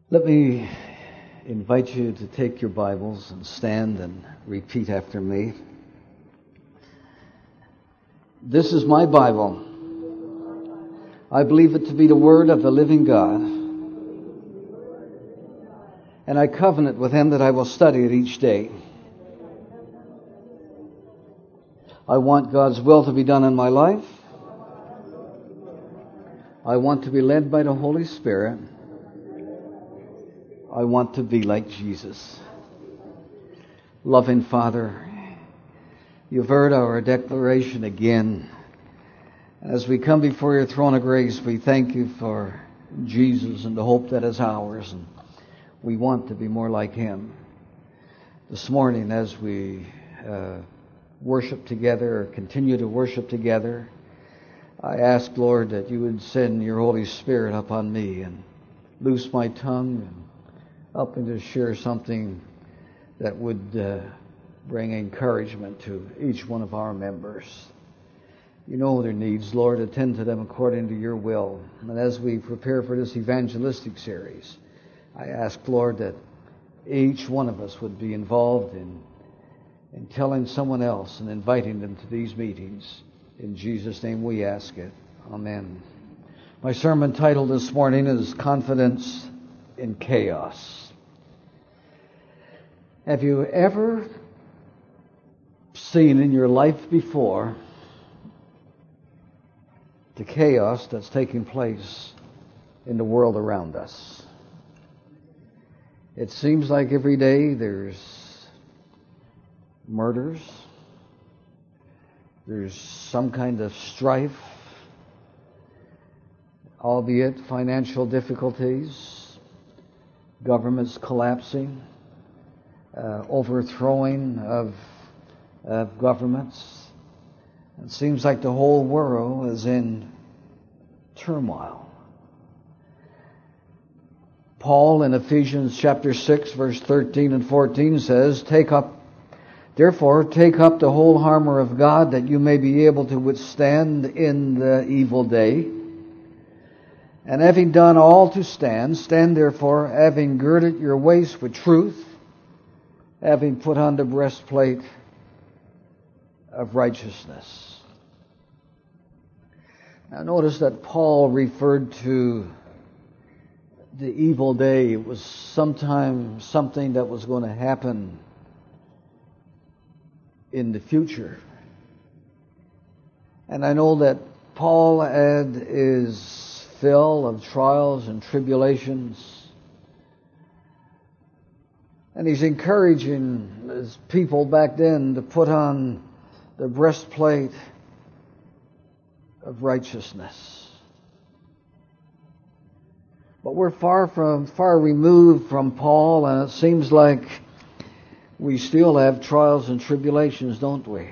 Let me invite you to take your Bibles and stand and repeat after me. This is my Bible. I believe it to be the Word of the living God. And I covenant with Him that I will study it each day. I want God's will to be done in my life. I want to be led by the Holy Spirit. I want to be like Jesus. Loving Father, you've heard our declaration again. As we come before your throne of grace, we thank you for Jesus and the hope that is ours. And we want to be more like Him. This morning, as we worship together or continue to worship together, I ask, Lord, that you would send your Holy Spirit upon me and loose my tongue and help me to share something that would bring encouragement to each one of our members. You know their needs, Lord. Attend to them according to your will. And as we prepare for this evangelistic series, I ask, Lord, that each one of us would be involved in telling someone else and inviting them to these meetings. In Jesus' name we ask it. Amen. My sermon title this morning is Confidence in Chaos. Have you ever seen in your life before the chaos that's taking place in the world around us? It seems like every day there's murders, there's some kind of strife, albeit financial difficulties, governments collapsing, overthrowing of governments. It seems like the whole world is in turmoil. Paul in Ephesians chapter 6 verse 13 and 14 says, Therefore take up the whole armor of God, that you may be able to withstand in the evil day. And having done all to stand, stand therefore, having girded your waist with truth, having put on the breastplate of righteousness. Now notice that Paul referred to the evil day. It was something that was going to happen in the future. And I know that Paul is full of trials and tribulations. And he's encouraging his people back then to put on the breastplate of righteousness. But we're far removed from Paul, and it seems like we still have trials and tribulations, don't we?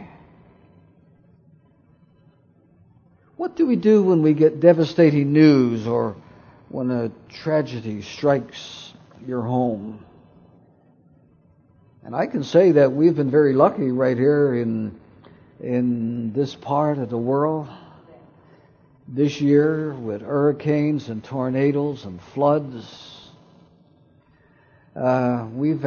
What do we do when we get devastating news or when a tragedy strikes your home? And I can say that we've been very lucky right here in this part of the world. This year with hurricanes and tornadoes and floods, we've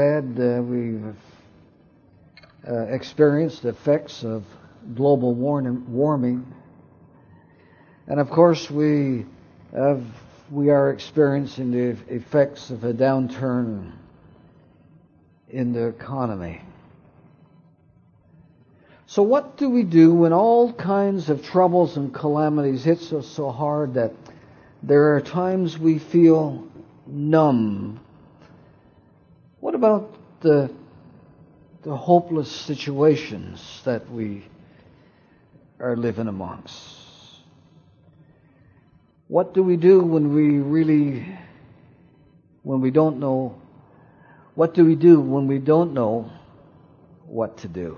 experienced the effects of global warming, and of course we are experiencing the effects of a downturn in the economy. So what do we do when all kinds of troubles and calamities hits us so hard that there are times we feel numb? What about the hopeless situations that we are living amongst? What do we do when we don't know? What do we do when we don't know what to do?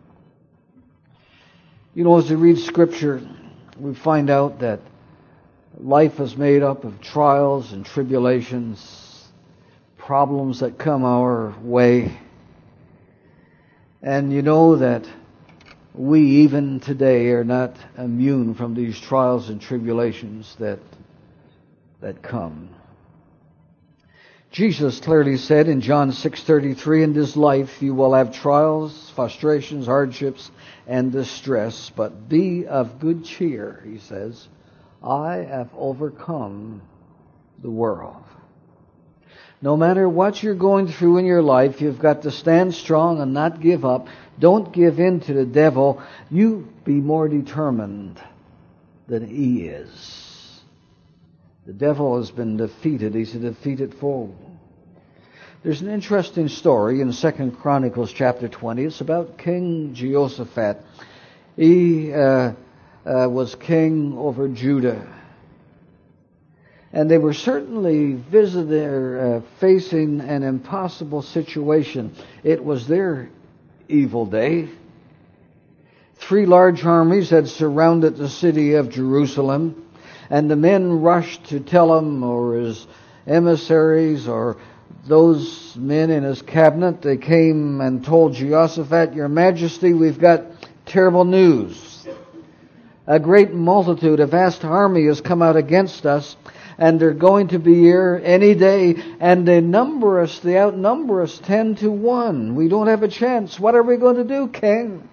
You know, as we read Scripture, we find out that life is made up of trials and tribulations, problems that come our way. And you know that we even today are not immune from these trials and tribulations that come. Jesus clearly said in John 6:33, in this life you will have trials, frustrations, hardships, and distress, but be of good cheer, he says. I have overcome the world. No matter what you're going through in your life, you've got to stand strong and not give up. Don't give in to the devil. You be more determined than he is. The devil has been defeated. He's a defeated foe. There's an interesting story in 2 Chronicles chapter 20. It's about King Jehoshaphat. He was king over Judah. And they were certainly facing an impossible situation. It was their evil day. 3 large armies had surrounded the city of Jerusalem. And the men rushed to tell him, or his emissaries, or those men in his cabinet. They came and told Jehoshaphat, Your Majesty, we've got terrible news. A great multitude, a vast army has come out against us, and they're going to be here any day, and they outnumber us 10-1. We don't have a chance. What are we going to do, King?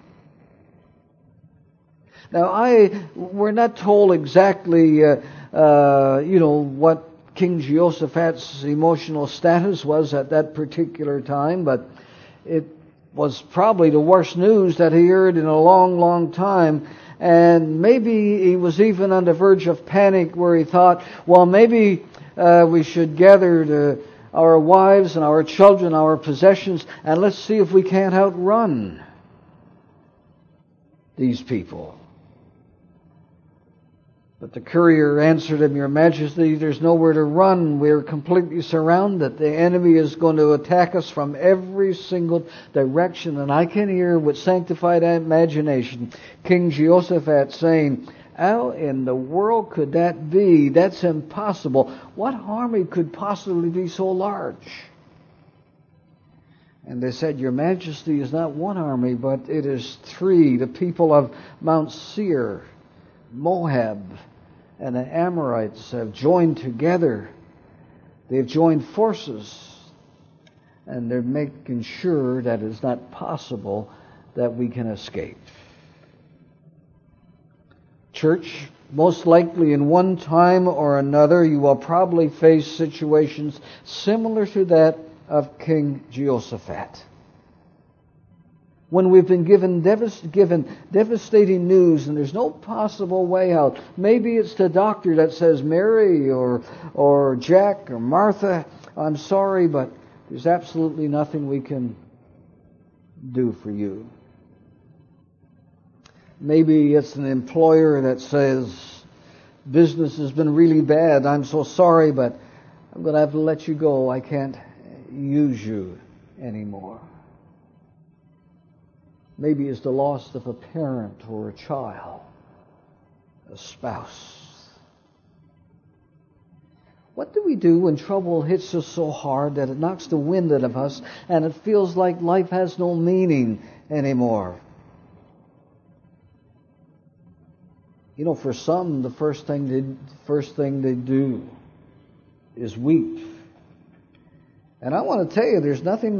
Now, we're not told exactly, what King Jehoshaphat's emotional status was at that particular time, but it was probably the worst news that he heard in a long, long time. And maybe he was even on the verge of panic where he thought, well, maybe we should gather our wives and our children, our possessions, and let's see if we can't outrun these people. But the courier answered him, Your Majesty, there's nowhere to run. We're completely surrounded. The enemy is going to attack us from every single direction. And I can hear with sanctified imagination King Jehoshaphat saying, how in the world could that be? That's impossible. What army could possibly be so large? And they said, Your Majesty, is not one army, but it is 3. The people of Mount Seir, Moab, and the Amorites have joined together. They've joined forces, and they're making sure that it's not possible that we can escape. Church, most likely in one time or another, you will probably face situations similar to that of King Jehoshaphat. When we've been given devastating news and there's no possible way out. Maybe it's the doctor that says, Mary or Jack or Martha, I'm sorry, but there's absolutely nothing we can do for you. Maybe it's an employer that says, business has been really bad. I'm so sorry, but I'm going to have to let you go. I can't use you anymore. Maybe it's the loss of a parent or a child, a spouse. What do we do when trouble hits us so hard that it knocks the wind out of us and it feels like life has no meaning anymore? You know, for some, the first thing they do is weep. And I want to tell you, there's nothing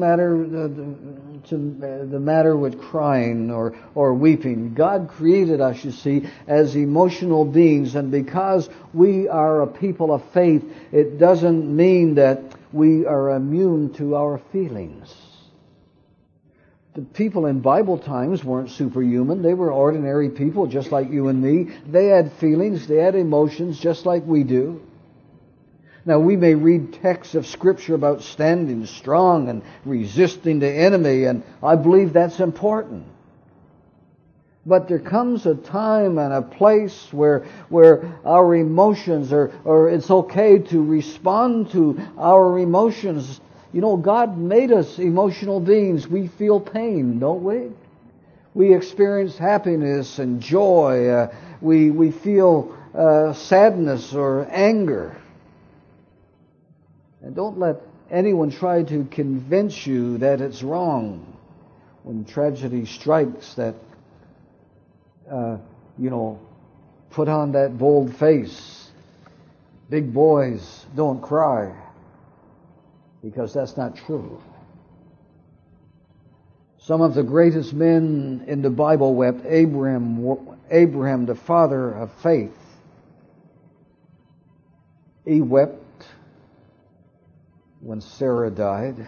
the matter with crying or weeping. God created us, you see, as emotional beings, and because we are a people of faith, it doesn't mean that we are immune to our feelings. The people in Bible times weren't superhuman. They were ordinary people just like you and me. They had feelings, they had emotions just like we do. Now, we may read texts of Scripture about standing strong and resisting the enemy, and I believe that's important. But there comes a time and a place where our emotions or it's okay to respond to our emotions. You know, God made us emotional beings. We feel pain, don't we? We experience happiness and joy. We feel sadness or anger. And don't let anyone try to convince you that it's wrong when tragedy strikes that, put on that bold face. Big boys don't cry. because that's not true. Some of the greatest men in the Bible wept. Abraham, the father of faith, he wept when Sarah died.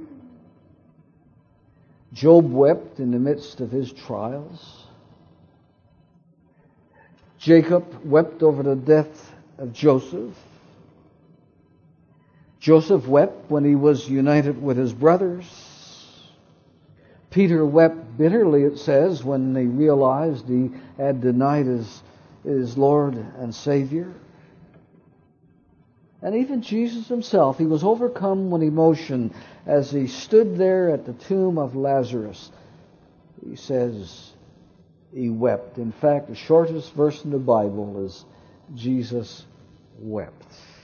Job wept in the midst of his trials. Jacob wept over the death of Joseph. Joseph wept when he was united with his brothers. Peter wept bitterly, it says, when he realized he had denied his Lord and Savior. And even Jesus himself, he was overcome with emotion as he stood there at the tomb of Lazarus. He says he wept. In fact, the shortest verse in the Bible is Jesus wept.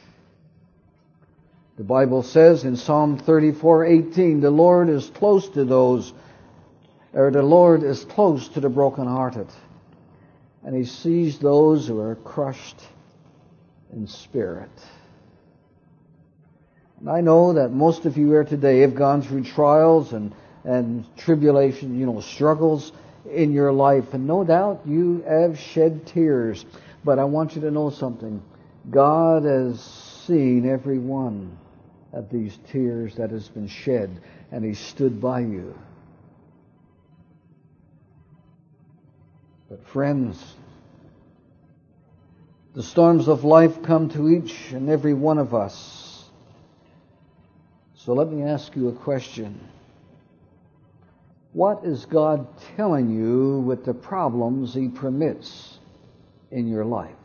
The Bible says in Psalm 34:18, the Lord is close to the brokenhearted, and He sees those who are crushed in spirit. And I know that most of you here today have gone through trials and tribulation, struggles in your life, and no doubt you have shed tears. But I want you to know something. God has seen every one of these tears that has been shed, and He stood by you. But friends, the storms of life come to each and every one of us. So let me ask you a question. What is God telling you with the problems He permits in your life?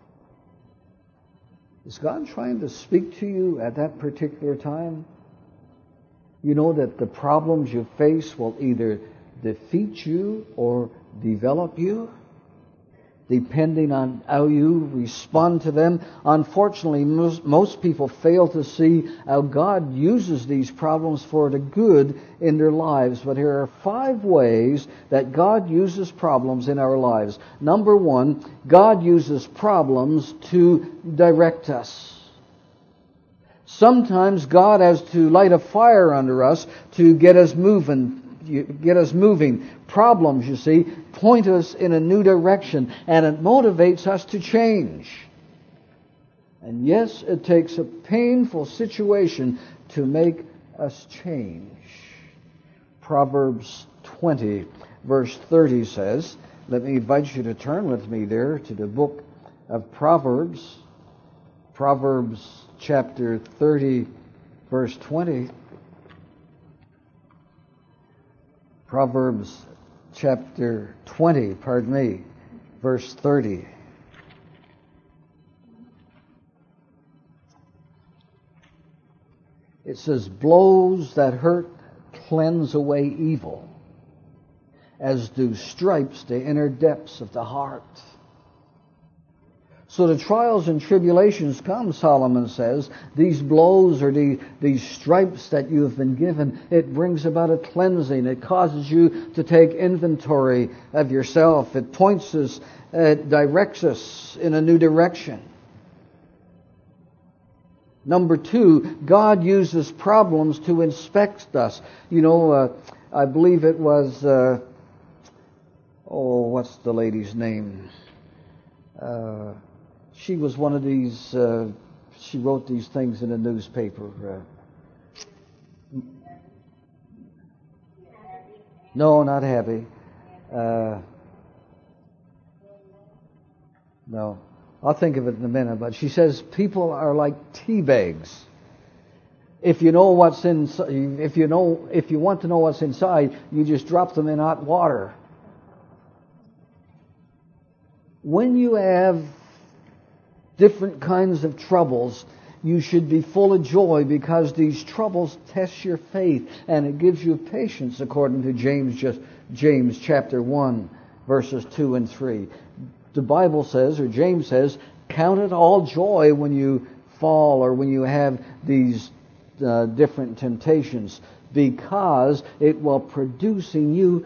Is God trying to speak to you at that particular time? You know that the problems you face will either defeat you or develop you, depending on how you respond to them. Unfortunately, most people fail to see how God uses these problems for the good in their lives. But here are 5 ways that God uses problems in our lives. Number 1, God uses problems to direct us. Sometimes God has to light a fire under us to get us moving. Problems, you see, point us in a new direction, and it motivates us to change. And yes, it takes a painful situation to make us change. Proverbs 20, verse 30 says, let me invite you to turn with me there to the book of Proverbs. Proverbs chapter 30, verse 20. Proverbs chapter 20, verse 30. It says, blows that hurt cleanse away evil, as do stripes the inner depths of the heart. So the trials and tribulations come, Solomon says. These blows or these stripes that you have been given, it brings about a cleansing. It causes you to take inventory of yourself. It points us, it directs us in a new direction. Number 2, God uses problems to inspect us. I believe it was, what's the lady's name? She was one of these, she wrote these things in a newspaper. No, not Abby. No. I'll think of it in a minute, but she says people are like tea bags. If you want to know what's inside, you just drop them in hot water. When you have different kinds of troubles, you should be full of joy, because these troubles test your faith, and it gives you patience, according to James chapter 1, verses 2 and 3. The Bible says, or James says, count it all joy when you fall or when you have these different temptations, because it will produce in you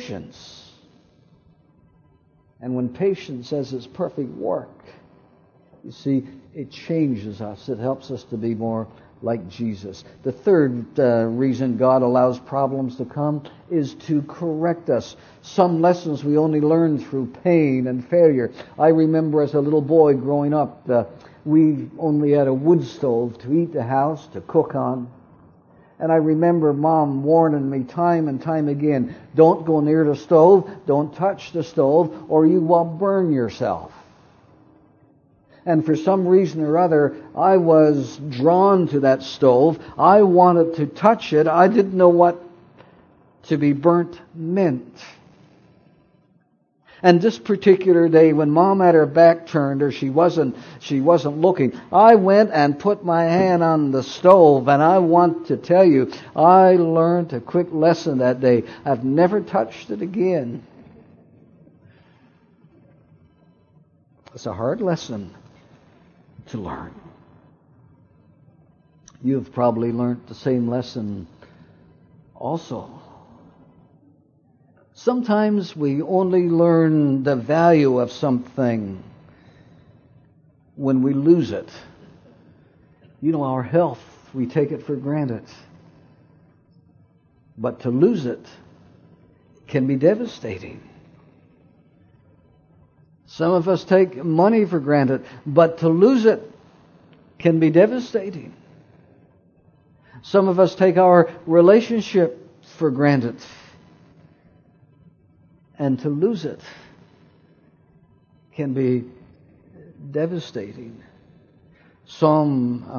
patience. And when patience has its perfect work, You see, it changes us. It helps us to be more like Jesus. The third reason God allows problems to come is to correct us. Some lessons we only learn through pain and failure. I remember as a little boy growing up, we only had a wood stove to heat the house, to cook on. And I remember Mom warning me time and time again, don't go near the stove, don't touch the stove, or you will burn yourself. And for some reason or other, I was drawn to that stove. I wanted to touch it. I didn't know what to be burnt meant. And this particular day, when Mom had her back turned, or she wasn't looking, I went and put my hand on the stove, and I want to tell you, I learned a quick lesson that day. I've never touched it again. It's a hard lesson to learn. You've probably learned the same lesson also. Sometimes we only learn the value of something when we lose it. You know, our health, we take it for granted. But to lose it can be devastating. Some of us take money for granted, but to lose it can be devastating. Some of us take our relationship for granted, and to lose it can be devastating. Psalm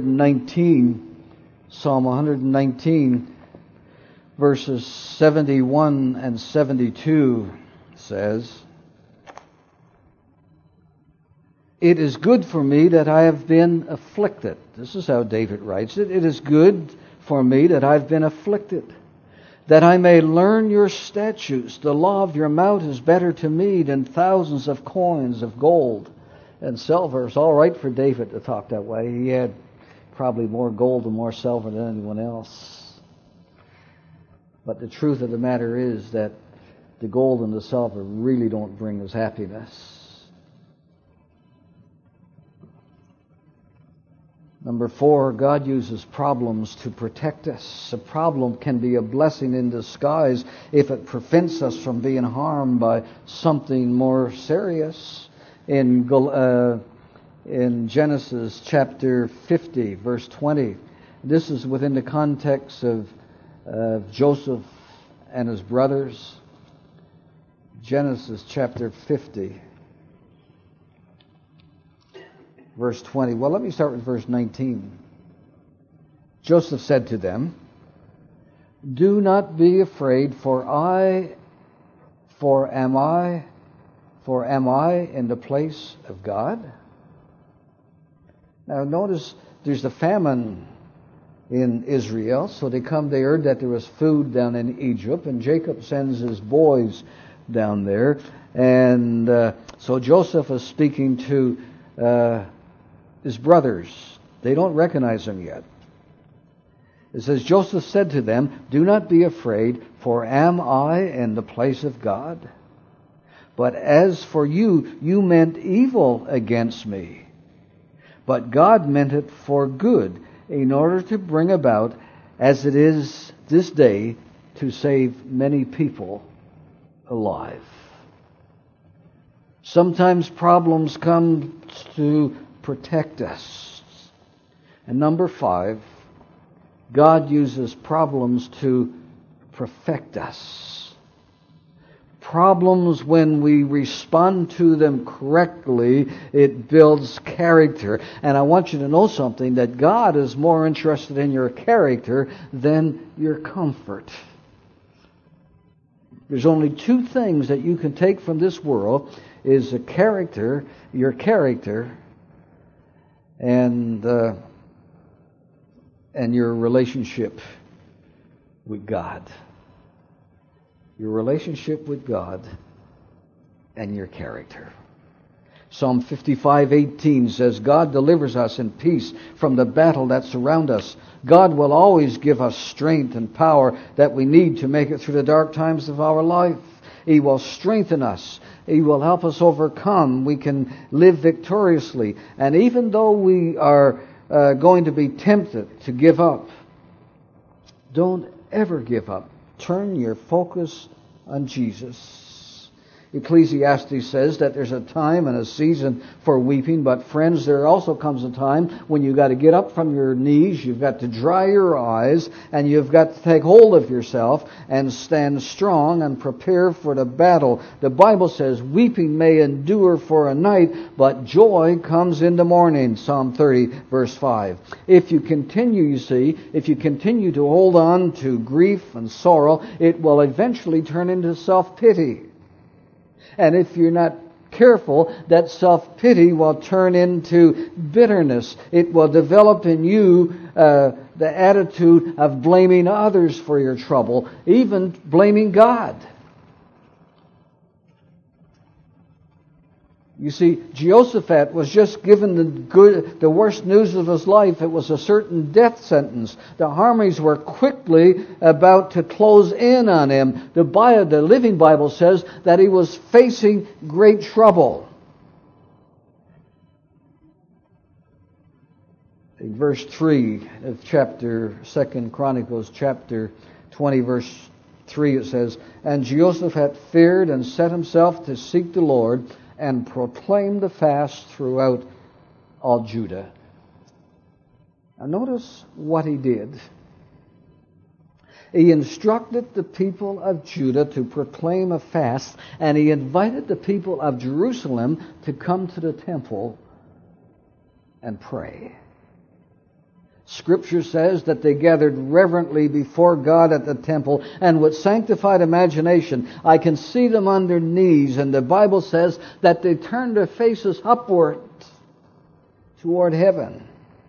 119, verses 71 and 72 says, "It is good for me that I have been afflicted." This is how David writes it. "It is good for me that I've been afflicted, that I may learn your statutes. The law of your mouth is better to me than thousands of coins of gold and silver." It's all right for David to talk that way. He had probably more gold and more silver than anyone else. But the truth of the matter is that the gold and the silver really don't bring us happiness. Number 4, God uses problems to protect us. A problem can be a blessing in disguise if it prevents us from being harmed by something more serious. In Genesis chapter 50, verse 20, this is within the context of Joseph and his brothers. Genesis chapter 50. Verse 20. Well, let me start with verse 19. Joseph said to them, "Do not be afraid, for am I in the place of God?" Now notice there's a famine in Israel, so they heard that there was food down in Egypt, and Jacob sends his boys down there, and so Joseph is speaking to his brothers. They don't recognize him yet. It says, Joseph said to them, "Do not be afraid, for am I in the place of God? But as for you, you meant evil against me. But God meant it for good, in order to bring about, as it is this day, to save many people alive." Sometimes problems come to protect us. And number 5, God uses problems to perfect us. Problems, when we respond to them correctly, it builds character. And I want you to know something, that God is more interested in your character than your comfort. There's only 2 things that you can take from this world, is your character, and your relationship with God. Your relationship with God and your character. Psalm 55:18 says, God delivers us in peace from the battle that surrounds us. God will always give us strength and power that we need to make it through the dark times of our life. He will strengthen us. He will help us overcome. We can live victoriously. And even though we are going to be tempted to give up, don't ever give up. Turn your focus on Jesus. Ecclesiastes says that there's a time and a season for weeping, but friends, there also comes a time when you've got to get up from your knees, you've got to dry your eyes, and you've got to take hold of yourself and stand strong and prepare for the battle. The Bible says, weeping may endure for a night, but joy comes in the morning. Psalm 30, verse 5. If you continue to hold on to grief and sorrow, it will eventually turn into self-pity. And if you're not careful, that self-pity will turn into bitterness. It will develop in you the attitude of blaming others for your trouble, even blaming God. You see, Jehoshaphat was just given the worst news of his life. It was a certain death sentence. The armies were quickly about to close in on him. The Living Bible says that he was facing great trouble. In verse 3 of 2 Chronicles chapter 20, verse 3, it says, And Jehoshaphat feared and set himself to seek the Lord, and proclaimed the fast throughout all Judah. Now notice what he did. He instructed the people of Judah to proclaim a fast, and he invited the people of Jerusalem to come to the temple and pray. Scripture says that they gathered reverently before God at the temple, and with sanctified imagination, I can see them on their knees, and the Bible says that they turned their faces upward toward heaven.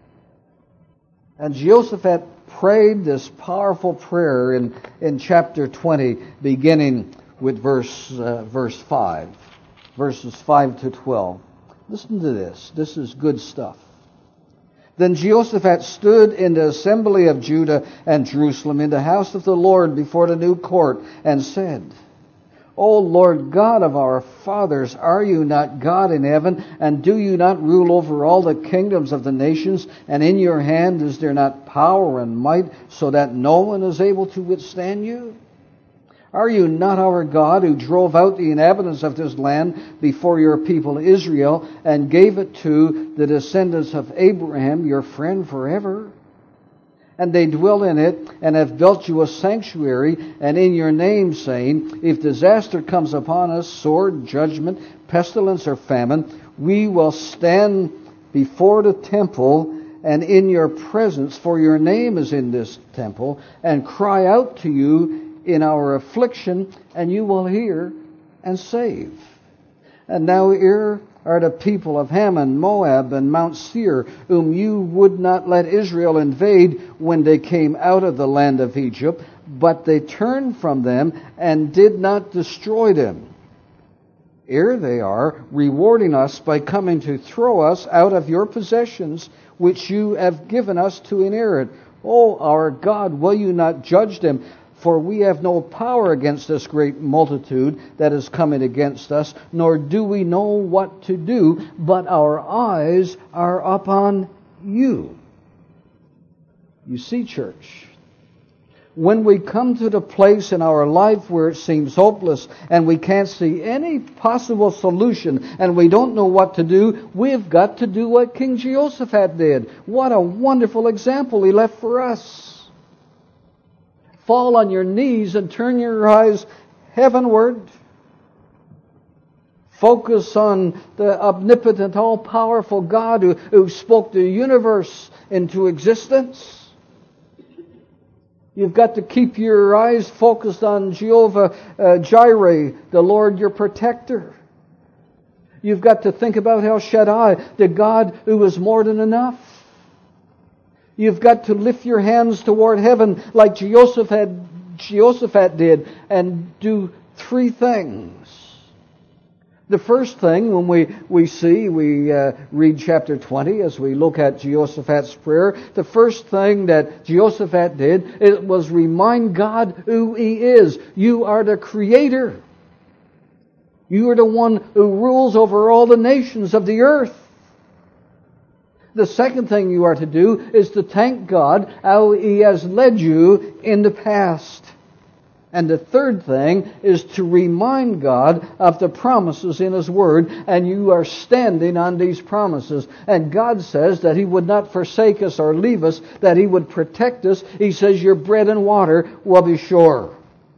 And Jehoshaphat prayed this powerful prayer in chapter 20, beginning with verse 5, verses 5 to 12. Listen to this. This is good stuff. Then Jehoshaphat stood in the assembly of Judah and Jerusalem in the house of the Lord before the new court and said, O Lord God of our fathers, are you not God in heaven, and do you not rule over all the kingdoms of the nations? And in your hand is there not power and might, so that no one is able to withstand you? Are you not our God, who drove out the inhabitants of this land before your people Israel, and gave it to the descendants of Abraham, your friend, forever? And they dwell in it, and have built you a sanctuary, and in your name, saying, If disaster comes upon us, sword, judgment, pestilence, or famine, we will stand before the temple and in your presence, for your name is in this temple, and cry out to you in our affliction, and you will hear and save. And now here are the people of Hammon, Moab, and Mount Seir, whom you would not let Israel invade when they came out of the land of Egypt, but they turned from them and did not destroy them. Here they are, rewarding us by coming to throw us out of your possessions, which you have given us to inherit. O our God, will you not judge them? For we have no power against this great multitude that is coming against us, nor do we know what to do, but our eyes are upon you. You see, church, when we come to the place in our life where it seems hopeless and we can't see any possible solution and we don't know what to do, we've got to do what King Jehoshaphat did. What a wonderful example he left for us. Fall on your knees and turn your eyes heavenward. Focus on the omnipotent, all-powerful God who spoke the universe into existence. You've got to keep your eyes focused on Jehovah Jireh, the Lord your protector. You've got to think about El Shaddai, the God who is more than enough. You've got to lift your hands toward heaven like Jehoshaphat did and do three things. The first thing when we read chapter 20 as we look at Jehoshaphat's prayer, the first thing that Jehoshaphat did, it was remind God who He is. You are the Creator. You are the one who rules over all the nations of the earth. The second thing you are to do is to thank God how He has led you in the past. And the third thing is to remind God of the promises in His Word, and you are standing on these promises. And God says that He would not forsake us or leave us, that He would protect us. He says your bread and water will be sure.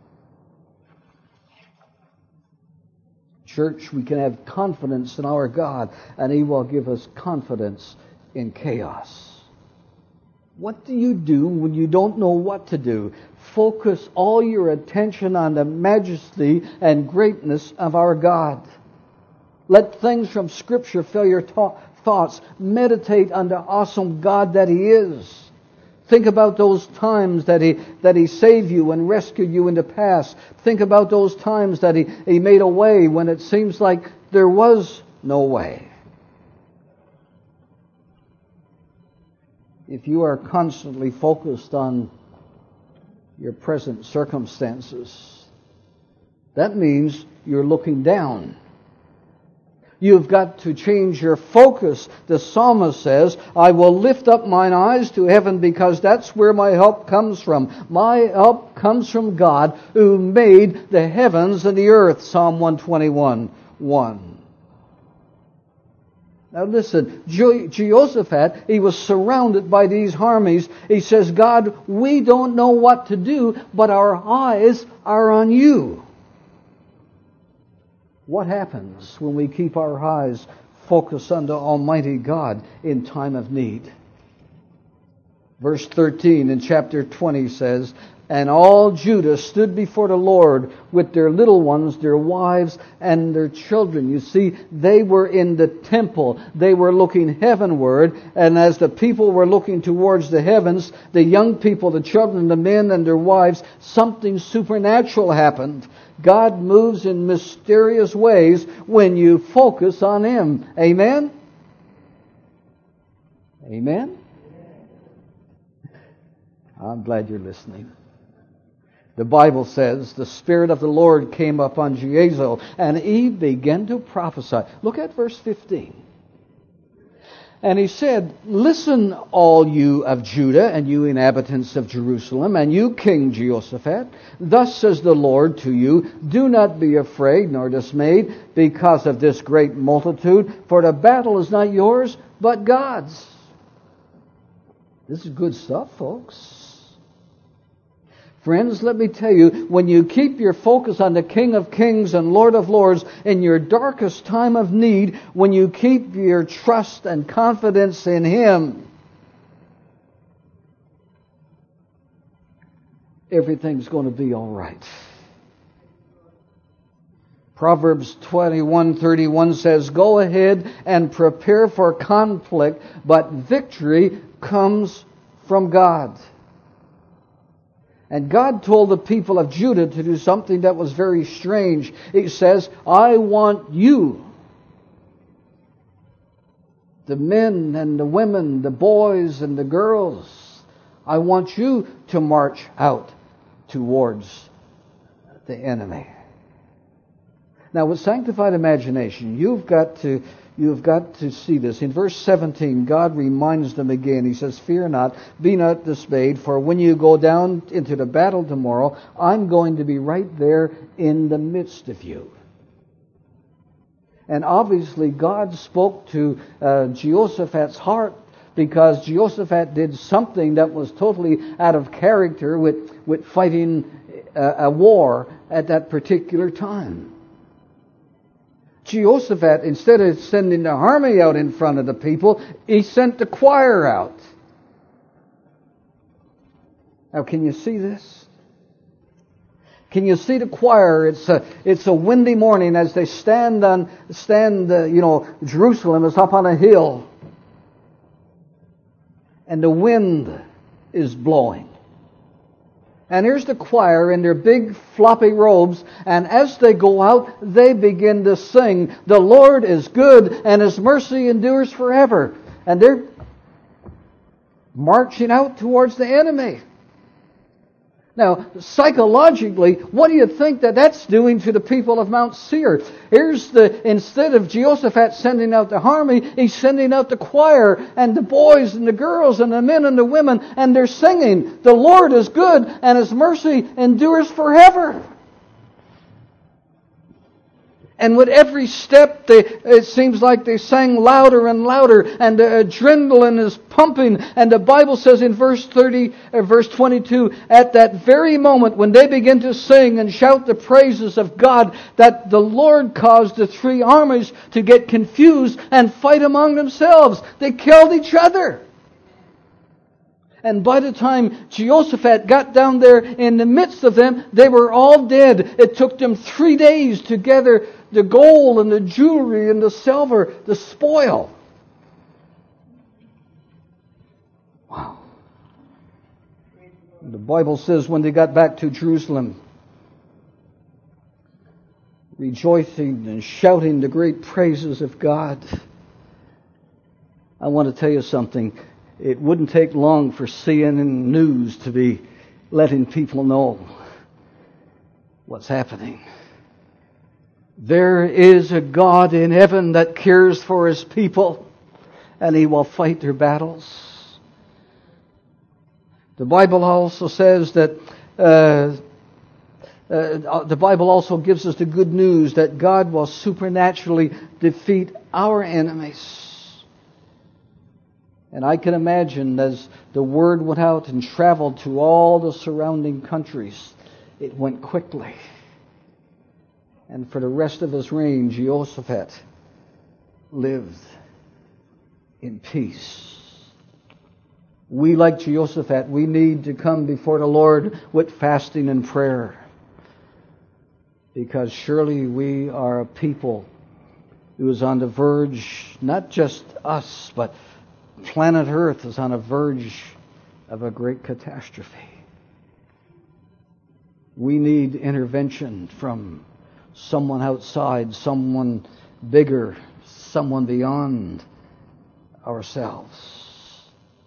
Church, we can have confidence in our God, and He will give us confidence in chaos. What do you do when you don't know what to do? Focus all your attention on the majesty and greatness of our God. Let things from Scripture fill your thoughts. Meditate on the awesome God that He is. Think about those times that He saved you and rescued you in the past. Think about those times that He made a way when it seems like there was no way. If you are constantly focused on your present circumstances, that means you're looking down. You've got to change your focus. The psalmist says, I will lift up mine eyes to heaven because that's where my help comes from. My help comes from God who made the heavens and the earth. Psalm 121:1. Now listen, Jehoshaphat, he was surrounded by these armies. He says, God, we don't know what to do, but our eyes are on you. What happens when we keep our eyes focused on the Almighty God in time of need? Verse 13 in chapter 20 says, and all Judah stood before the Lord with their little ones, their wives, and their children. You see, they were in the temple. They were looking heavenward. And as the people were looking towards the heavens, the young people, the children, the men, and their wives, something supernatural happened. God moves in mysterious ways when you focus on Him. Amen? Amen? I'm glad you're listening. The Bible says the Spirit of the Lord came upon Jehaziel and he began to prophesy. Look at verse 15. And he said, listen, all you of Judah and you inhabitants of Jerusalem and you King Jehoshaphat. Thus says the Lord to you, do not be afraid nor dismayed because of this great multitude, for the battle is not yours, but God's. This is good stuff, folks. Friends, let me tell you, when you keep your focus on the King of Kings and Lord of Lords in your darkest time of need, when you keep your trust and confidence in Him, everything's going to be all right. Proverbs 21:31 says, go ahead and prepare for conflict, but victory comes from God. And God told the people of Judah to do something that was very strange. He says, I want you, the men and the women, the boys and the girls, I want you to march out towards the enemy. Now with sanctified imagination, you've got to see this. In verse 17, God reminds them again. He says, fear not, be not dismayed, for when you go down into the battle tomorrow, I'm going to be right there in the midst of you. And obviously God spoke to Jehoshaphat's heart, because Jehoshaphat did something that was totally out of character with fighting a war at that particular time. Jehoshaphat, instead of sending the army out in front of the people, he sent the choir out. Now, can you see this? Can you see the choir? It's a windy morning as they stand. Jerusalem is up on a hill, and the wind is blowing. And here's the choir in their big floppy robes, and as they go out, they begin to sing, "The Lord is good, and His mercy endures forever." And they're marching out towards the enemy. Now, psychologically, what do you think that's doing to the people of Mount Seir? Instead of Jehoshaphat sending out the army, he's sending out the choir and the boys and the girls and the men and the women, and they're singing, "The Lord is good and His mercy endures forever." And with every step, it seems like they sang louder and louder, and the adrenaline is pumping. And the Bible says in verse 22, at that very moment when they begin to sing and shout the praises of God, that the Lord caused the three armies to get confused and fight among themselves. They killed each other. And by the time Jehoshaphat got down there in the midst of them, they were all dead. It took them 3 days to gather the gold and the jewelry and the silver, the spoil. Wow. The Bible says when they got back to Jerusalem, rejoicing and shouting the great praises of God. I want to tell you something. It wouldn't take long for CNN News to be letting people know what's happening. There is a God in heaven that cares for His people, and He will fight their battles. The Bible also says that the Bible also gives us the good news that God will supernaturally defeat our enemies. And I can imagine as the word went out and traveled to all the surrounding countries, it went quickly. And for the rest of his reign, Jehoshaphat lived in peace. We, like Jehoshaphat, we need to come before the Lord with fasting and prayer. Because surely we are a people who is on the verge, not just us, but planet Earth is on the verge of a great catastrophe. We need intervention from someone outside, someone bigger, someone beyond ourselves.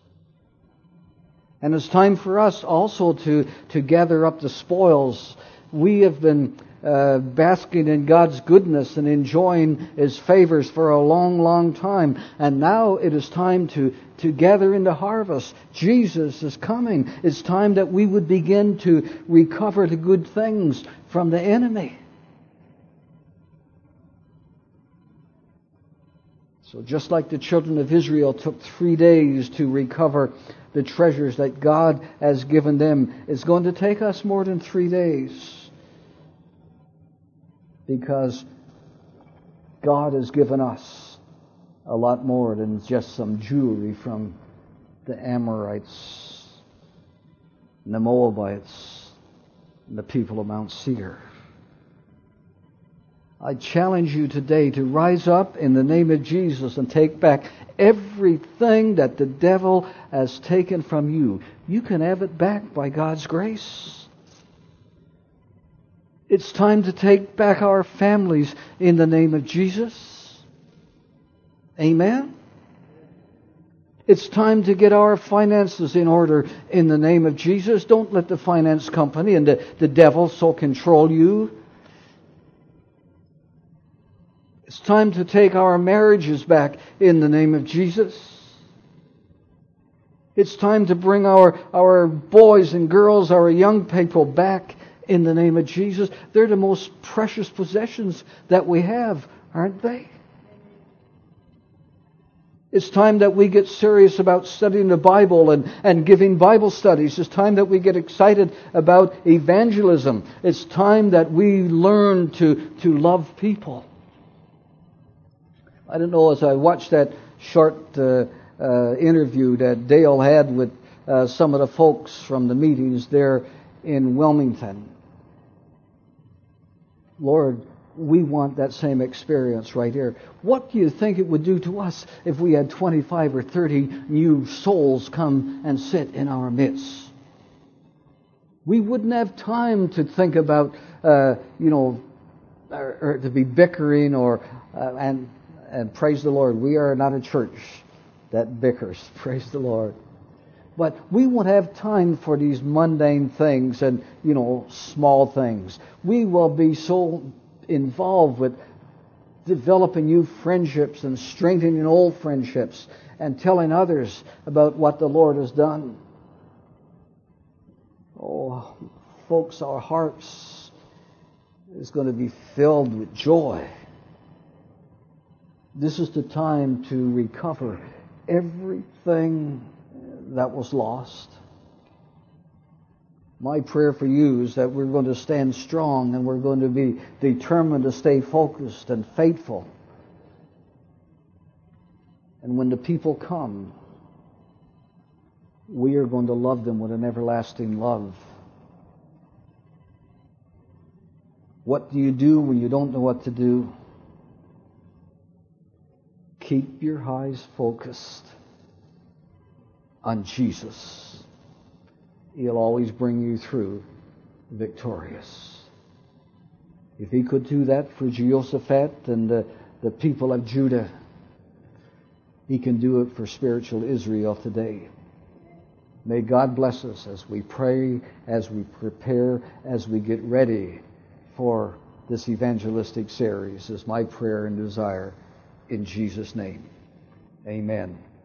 And it's time for us also to gather up the spoils. We have been basking in God's goodness and enjoying His favors for a long, long time. And now it is time to gather in the harvest. Jesus is coming. It's time that we would begin to recover the good things from the enemy. So just like the children of Israel took 3 days to recover the treasures that God has given them, it's going to take us more than 3 days. Because God has given us a lot more than just some jewelry from the Amorites, and the Moabites, and the people of Mount Seir. I challenge you today to rise up in the name of Jesus and take back everything that the devil has taken from you. You can have it back by God's grace. It's time to take back our families in the name of Jesus. Amen? It's time to get our finances in order in the name of Jesus. Don't let the finance company and the devil so control you. It's time to take our marriages back in the name of Jesus. It's time to bring our boys and girls, our young people back in the name of Jesus. They're the most precious possessions that we have, aren't they? It's time that we get serious about studying the Bible and giving Bible studies. It's time that we get excited about evangelism. It's time that we learn to love people. I don't know, as I watched that short interview that Dale had with some of the folks from the meetings there in Wilmington. Lord, we want that same experience right here. What do you think it would do to us if we had 25 or 30 new souls come and sit in our midst? We wouldn't have time to think about, or to be bickering and praise the Lord. We are not a church that bickers. Praise the Lord. But we won't have time for these mundane things and, small things. We will be so involved with developing new friendships and strengthening old friendships and telling others about what the Lord has done. Oh, folks, our hearts is going to be filled with joy. This is the time to recover everything that was lost. My prayer for you is that we're going to stand strong and we're going to be determined to stay focused and faithful. And when the people come, we are going to love them with an everlasting love. What do you do when you don't know what to do? Keep your eyes focused on Jesus. He'll always bring you through victorious. If He could do that for Jehoshaphat and the people of Judah, He can do it for spiritual Israel today. May God bless us as we pray, as we prepare, as we get ready for this evangelistic series, is my prayer and desire in Jesus' name. Amen.